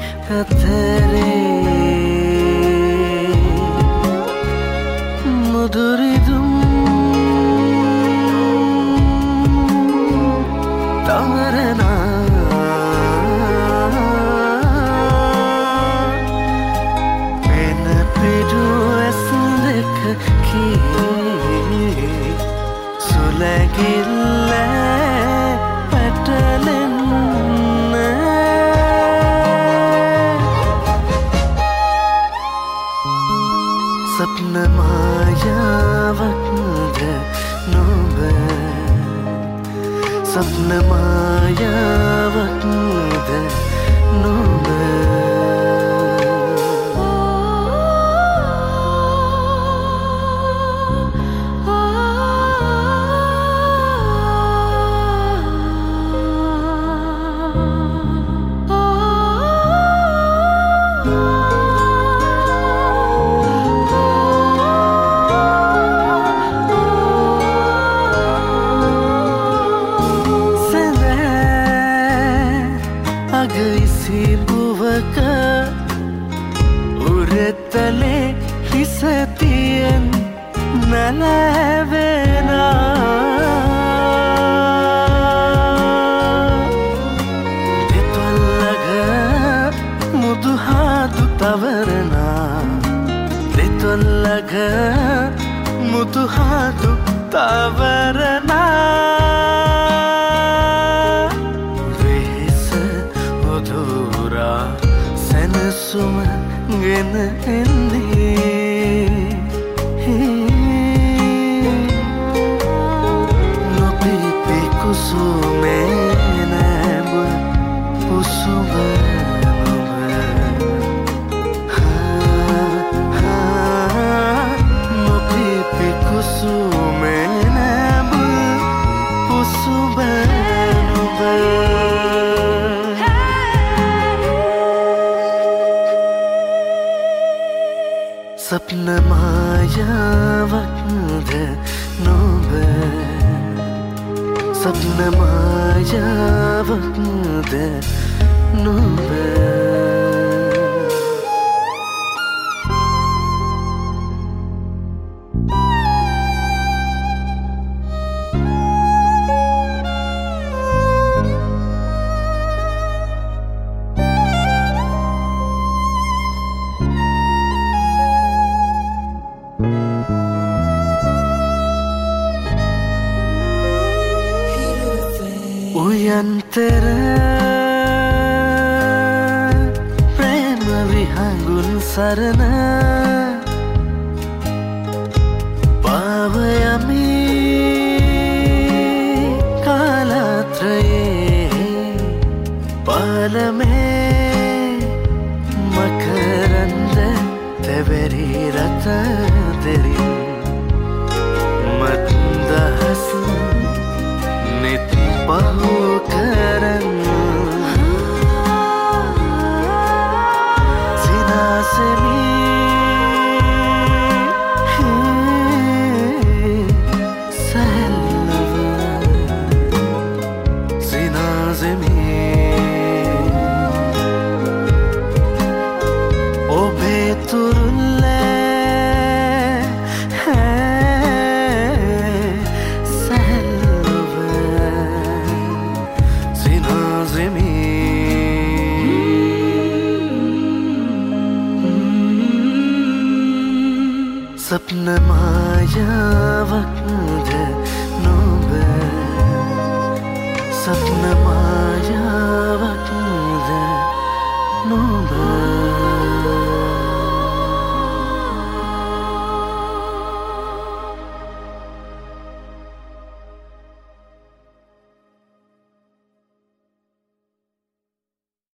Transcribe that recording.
අතරේ මුදුරිදුම් තවරනා වෙන පිටු ඇස් දෙක කී සුලගිල්ල පැටලෙන්න සප්න මායාවක්ද නොබ සප්න මායාවක්ද නොබ සිඹුවක උරතලේ හිසතියෙන් නැලවෙනා දෙතොල්ලග මුදුහාදු තවරනා දෙතොල්ලග මුදුහාදු තවරනා සැනසුම ගෙන එන්නේ නොපිපි කුසුමේ නැඹ කුසුම නොපිපි කුසුමේ නැඹ කුසුම सपन मायावक्द नोब सपन मायावक्द नोब උයන්තර ප්‍රේම විහඟුන් සරණ පාවයමි කාලත්‍රයේ පාලමේ මකරන්ද තෙවරි රත දෙරින් මත්දහස නිත් පහු කරන්න සිනාසෙමි සැල්ලව සිනාසෙමි ඔබේ තුරුල්ලේ सपन माया